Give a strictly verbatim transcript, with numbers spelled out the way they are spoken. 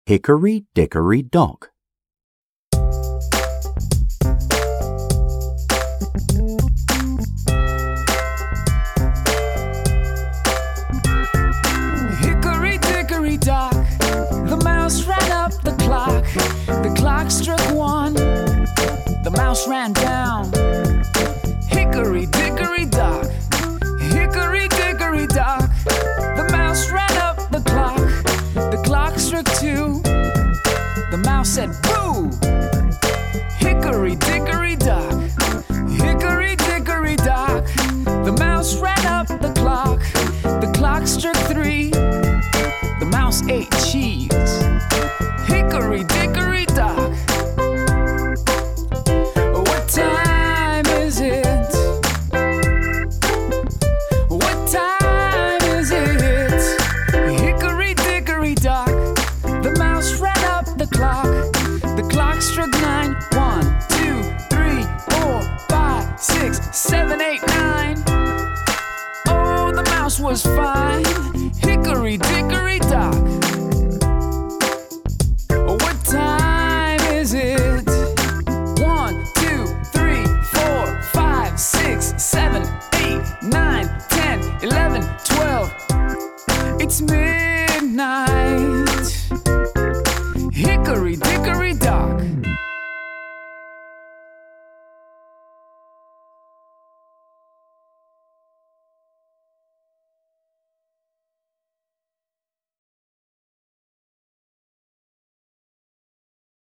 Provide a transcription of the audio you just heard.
Hickory Dickory Dock. Hickory dickory dock, the mouse ran up the clock. The clock struck one, the mouse ran down. Hickory dickory dock, hickory dickory dock, the mouse ran up the clock. The clock struck two, the mouse said boo. Hickory dickory dock, hickory dickory dock, the mouse ran up the clock. The clock struck three, the mouse ate cheese. Hickory dickory dock, what time is it? What time is it? Hickory dickory dock, the mouse ran up the clock. The clock struck nine. One, two, three, four, five, six, seven, eight, nine. Oh, the mouse was fine. Hickory dickory dock,